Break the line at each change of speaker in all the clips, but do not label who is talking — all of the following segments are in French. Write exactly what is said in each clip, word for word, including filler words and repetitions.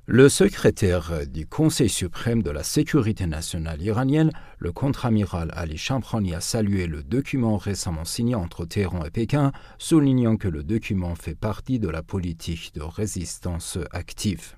Le secrétaire du Conseil suprême de la sécurité nationale iranienne, le contre-amiral Ali Shamkhani, a salué le document récemment signé entre Téhéran et Pékin, soulignant que le document fait partie de la politique de résistance active.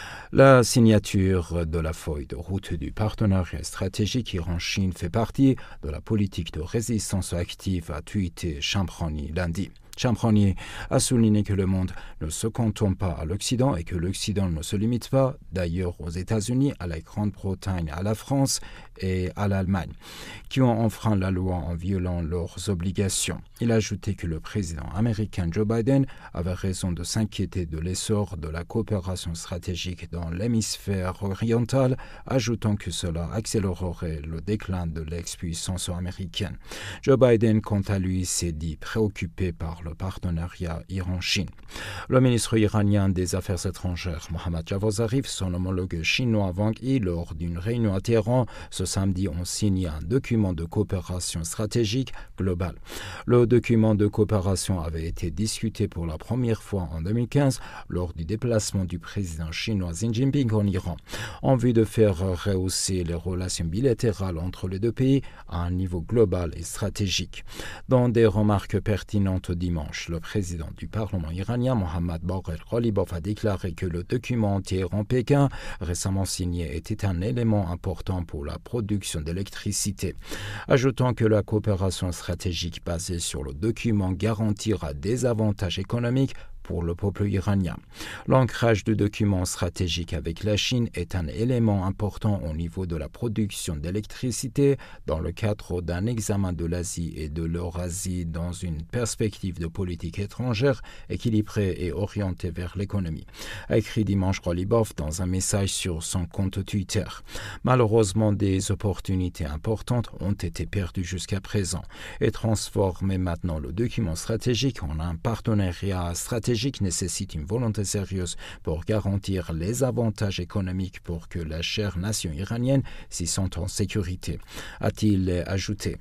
La signature de la feuille de route du partenariat stratégique Iran-Chine fait partie de la politique de résistance active, a tweeté Shamkhani lundi. Shamkhani a souligné que le monde ne se contente pas à l'Occident et que l'Occident ne se limite pas d'ailleurs aux États-Unis, à la Grande-Bretagne, à la France et à l'Allemagne, qui ont enfreint la loi en violant leurs obligations. Il a ajouté que le président américain Joe Biden avait raison de s'inquiéter de l'essor de la coopération stratégique dans l'hémisphère oriental, ajoutant que cela accélérerait le déclin de l'ex-puissance américaine. Joe Biden, quant à lui, s'est dit préoccupé par le partenariat Iran-Chine. Le ministre iranien des Affaires étrangères, Mohammad Javad Zarif, son homologue chinois Wang Yi, lors d'une réunion à Téhéran ce samedi, ont signé un document de coopération stratégique globale. Le document de coopération avait été discuté pour la première fois en deux mille quinze lors du déplacement du président chinois Xi Jinping en Iran, en vue de faire rehausser les relations bilatérales entre les deux pays à un niveau global et stratégique. Dans des remarques pertinentes dimanche, le président du Parlement iranien, Mohammad Bagher Ghalibaf, a déclaré que le document Téhéran-Pékin récemment signé était un élément important pour la production d'électricité, ajoutant que la coopération stratégique basée sur le document garantira des avantages économiques pour le peuple iranien. L'ancrage du document stratégique avec la Chine est un élément important au niveau de la production d'électricité dans le cadre d'un examen de l'Asie et de l'Eurasie dans une perspective de politique étrangère équilibrée et orientée vers l'économie, a écrit dimanche Ghalibaf dans un message sur son compte Twitter. Malheureusement, des opportunités importantes ont été perdues jusqu'à présent et transformer maintenant le document stratégique en un partenariat stratégique nécessite une volonté sérieuse pour garantir les avantages économiques pour que la chère nation iranienne s'y sente en sécurité, a-t-il ajouté.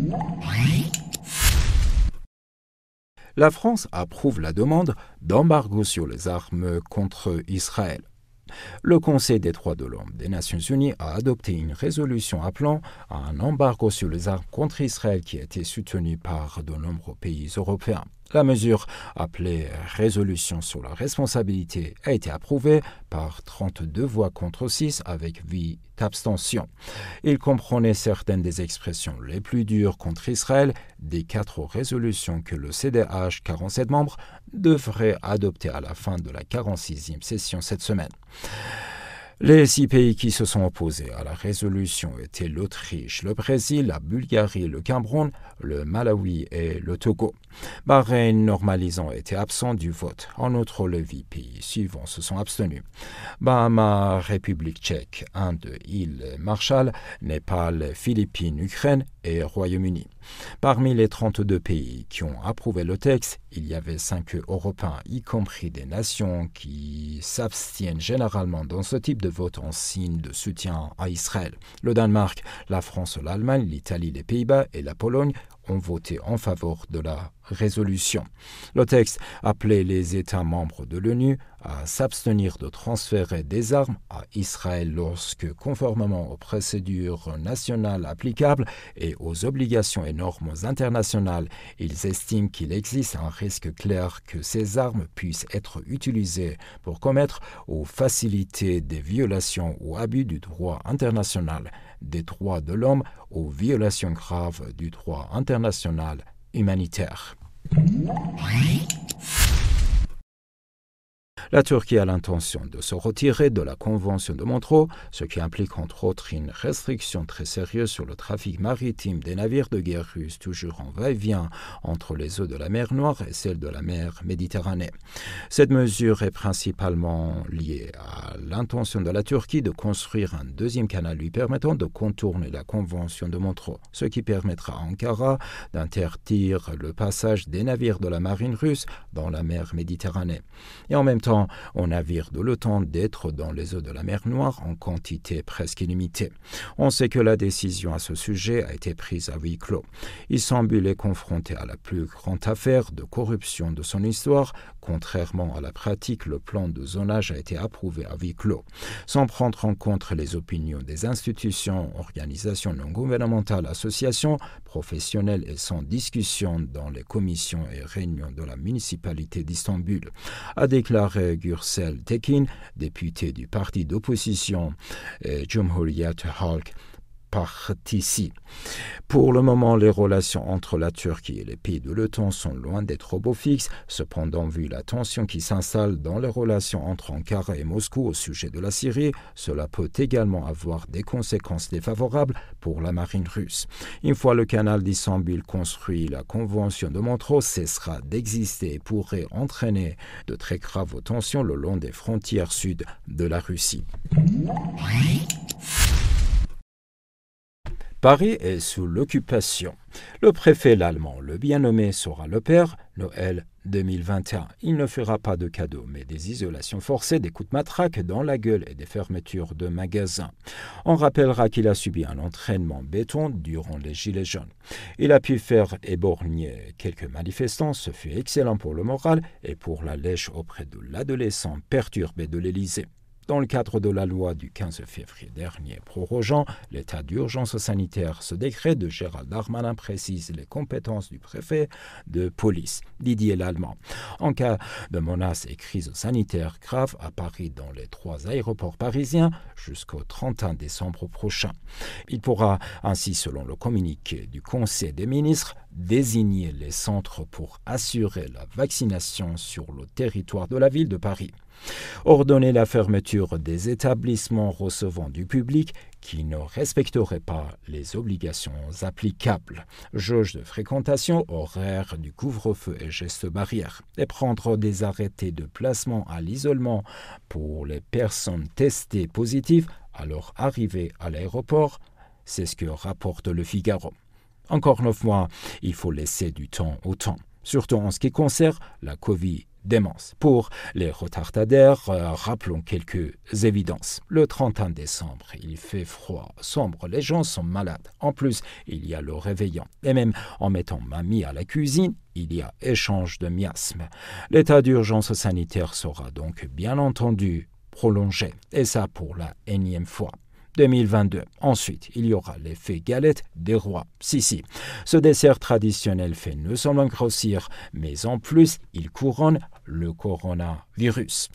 La France approuve la demande d'embargo sur les armes contre Israël. Le Conseil des droits de l'homme des Nations unies a adopté une résolution appelant à un embargo sur les armes contre Israël qui a été soutenue par de nombreux pays européens. La mesure, appelée résolution sur la responsabilité, a été approuvée par trente-deux voix contre six avec huit abstentions. Il comprenait certaines des expressions les plus dures contre Israël des quatre résolutions que le C D H, quarante-sept membres, devrait adopter à la fin de la quarante-sixième session cette semaine. Les six pays qui se sont opposés à la résolution étaient l'Autriche, le Brésil, la Bulgarie, le Cameroun, le Malawi et le Togo. Bahreïn, normalisant, était absent du vote. En outre, les huit pays suivants se sont abstenus. Bahamas, République tchèque, Inde, îles Marshall, Népal, Philippines, Ukraine et Royaume-Uni. Parmi les trente-deux pays qui ont approuvé le texte, il y avait cinq Européens, y compris des nations qui s'abstiennent généralement dans ce type de vote en signe de soutien à Israël. Le Danemark, la France, l'Allemagne, l'Italie, les Pays-Bas et la Pologne ont voté en faveur de la résolution. Le texte appelait les États membres de l'ONU à s'abstenir de transférer des armes à Israël lorsque, conformément aux procédures nationales applicables et aux obligations et normes internationales, ils estiment qu'il existe un risque clair que ces armes puissent être utilisées pour commettre ou faciliter des violations ou abus du droit international, des droits de l'homme ou violations graves du droit international humanitaire. La Turquie a l'intention de se retirer de la Convention de Montreux, ce qui implique entre autres une restriction très sérieuse sur le trafic maritime des navires de guerre russes, toujours en va-et-vient entre les eaux de la mer Noire et celles de la mer Méditerranée. Cette mesure est principalement liée à l'intention de la Turquie de construire un deuxième canal lui permettant de contourner la Convention de Montreux, ce qui permettra à Ankara d'interdire le passage des navires de la marine russe dans la mer Méditerranée. Et en même temps, permettant aux navires de l'OTAN d'être dans les eaux de la mer Noire en quantité presque illimitée. On sait que la décision à ce sujet a été prise à huis clos. Istanbul est confronté à la plus grande affaire de corruption de son histoire. Contrairement à la pratique, le plan de zonage a été approuvé à huis clos, sans prendre en compte les opinions des institutions, organisations non gouvernementales, associations, professionnelles et sans discussion dans les commissions et réunions de la municipalité d'Istanbul, a déclaré Gürsel Tekin, député du parti d'opposition Cumhuriyet Halk Partisi. Pour le moment, les relations entre la Turquie et les pays de l'OTAN sont loin d'être au beau fixe. Cependant, vu la tension qui s'installe dans les relations entre Ankara et Moscou au sujet de la Syrie, cela peut également avoir des conséquences défavorables pour la marine russe. Une fois le canal d'Istanbul construit, la convention de Montreux cessera d'exister et pourrait entraîner de très graves tensions le long des frontières sud de la Russie. Paris est sous l'occupation. Le préfet l'allemand, le bien nommé, sera le père, Noël deux mille vingt et un. Il ne fera pas de cadeaux, mais des isolations forcées, des coups de matraque dans la gueule et des fermetures de magasins. On rappellera qu'il a subi un entraînement béton durant les Gilets jaunes. Il a pu faire éborgner quelques manifestants, ce fut excellent pour le moral et pour la lèche auprès de l'adolescent perturbé de l'Élysée. Dans le cadre de la loi du quinze février dernier prorogeant l'état d'urgence sanitaire, ce décret de Gérald Darmanin précise les compétences du préfet de police, Didier Lallement, en cas de menace et crise sanitaire grave à Paris dans les trois aéroports parisiens jusqu'au trente et un décembre prochain. Il pourra ainsi, selon le communiqué du Conseil des ministres, désigner les centres pour assurer la vaccination sur le territoire de la ville de Paris. Ordonner la fermeture des établissements recevant du public qui ne respecteraient pas les obligations applicables, jauge de fréquentation, horaire du couvre-feu et gestes barrières, et prendre des arrêtés de placement à l'isolement pour les personnes testées positives à leur arrivée à l'aéroport, c'est ce que rapporte le Figaro. Encore neuf mois, il faut laisser du temps au temps, surtout en ce qui concerne la Covid démence. Pour les retardataires, euh, rappelons quelques évidences. Le trente et un décembre, il fait froid, sombre, les gens sont malades. En plus, il y a le réveillon. Et même en mettant mamie à la cuisine, il y a échange de miasmes. L'état d'urgence sanitaire sera donc bien entendu prolongé. Et ça pour la énième fois. deux mille vingt-deux. Ensuite, il y aura l'effet galette des rois. Si, si, ce dessert traditionnel fait non seulement grossir, mais en plus, il couronne le coronavirus.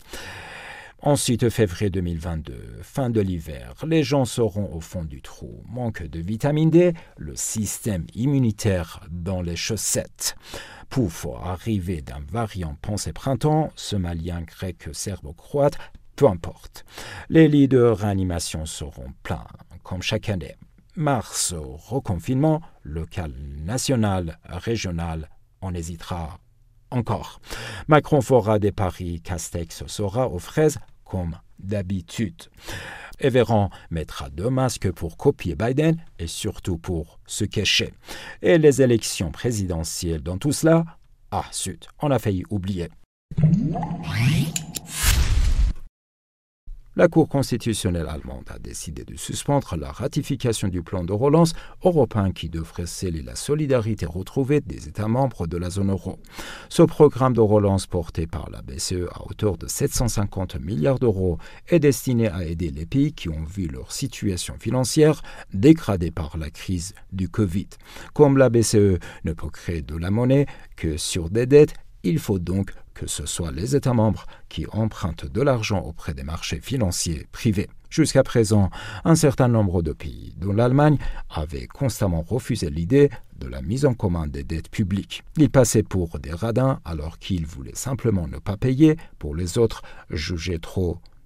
Ensuite, février deux mille vingt-deux, fin de l'hiver, les gens seront au fond du trou. Manque de vitamine D, le système immunitaire dans les chaussettes. Pouf, arrivée d'un variant pensée printemps, somalien, grec, serbo-croate, peu importe. Les lits de réanimation seront pleins, comme chaque année. Mars, reconfinement, local, national, régional, on hésitera encore. Macron fera des paris, Castex sera aux fraises, comme d'habitude. Et Véran mettra deux masques pour copier Biden et surtout pour se cacher. Et les élections présidentielles dans tout cela, ah, zut, on a failli oublier. La Cour constitutionnelle allemande a décidé de suspendre la ratification du plan de relance européen qui devrait sceller la solidarité retrouvée des États membres de la zone euro. Ce programme de relance porté par la B C E à hauteur de sept cent cinquante milliards d'euros est destiné à aider les pays qui ont vu leur situation financière dégradée par la crise du Covid. Comme la B C E ne peut créer de la monnaie que sur des dettes, il faut donc que ce soit les États membres qui empruntent de l'argent auprès des marchés financiers privés. Jusqu'à présent, un certain nombre de pays, dont l'Allemagne, avaient constamment refusé l'idée de la mise en commun des dettes publiques. Ils passaient pour des radins alors qu'ils voulaient simplement ne pas payer pour les autres jugés trop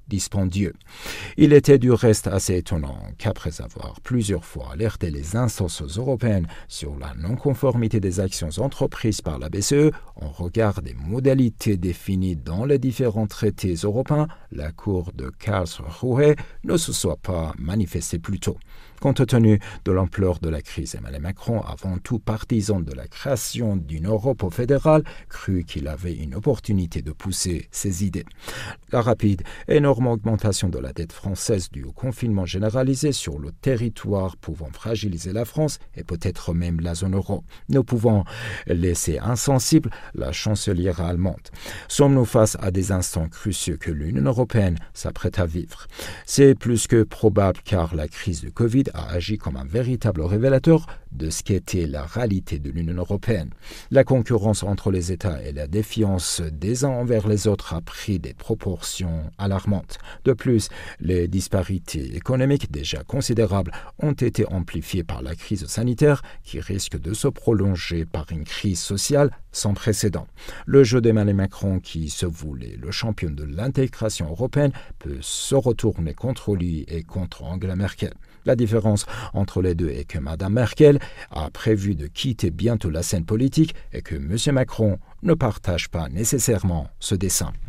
dispendieux. Il était du reste assez étonnant qu'après avoir plusieurs fois alerté les instances européennes sur la non-conformité des actions entreprises par la B C E en regard des modalités définies dans les différents traités européens, la Cour de Karlsruhe ne se soit pas manifestée plus tôt. Compte tenu de l'ampleur de la crise, Emmanuel Macron, avant tout partisan de la création d'une Europe fédérale, crut qu'il avait une opportunité de pousser ses idées. La rapide et énorme augmentation de la dette française due au confinement généralisé sur le territoire pouvant fragiliser la France et peut-être même la zone euro, ne pouvant laisser insensible la chancelière allemande. Sommes-nous face à des instants cruciaux que l'Union européenne s'apprête à vivre? C'est plus que probable car la crise de Covid a agi comme un véritable révélateur de ce qu'était la réalité de l'Union européenne. La concurrence entre les États et la défiance des uns envers les autres a pris des proportions alarmantes. De plus, les disparités économiques déjà considérables ont été amplifiées par la crise sanitaire qui risque de se prolonger par une crise sociale sans précédent. Le jeu d'Emmanuel Macron, qui se voulait le champion de l'intégration européenne, peut se retourner contre lui et contre Angela Merkel. La différence entre les deux est que Mme Merkel a prévu de quitter bientôt la scène politique et que M. Macron ne partage pas nécessairement ce dessein.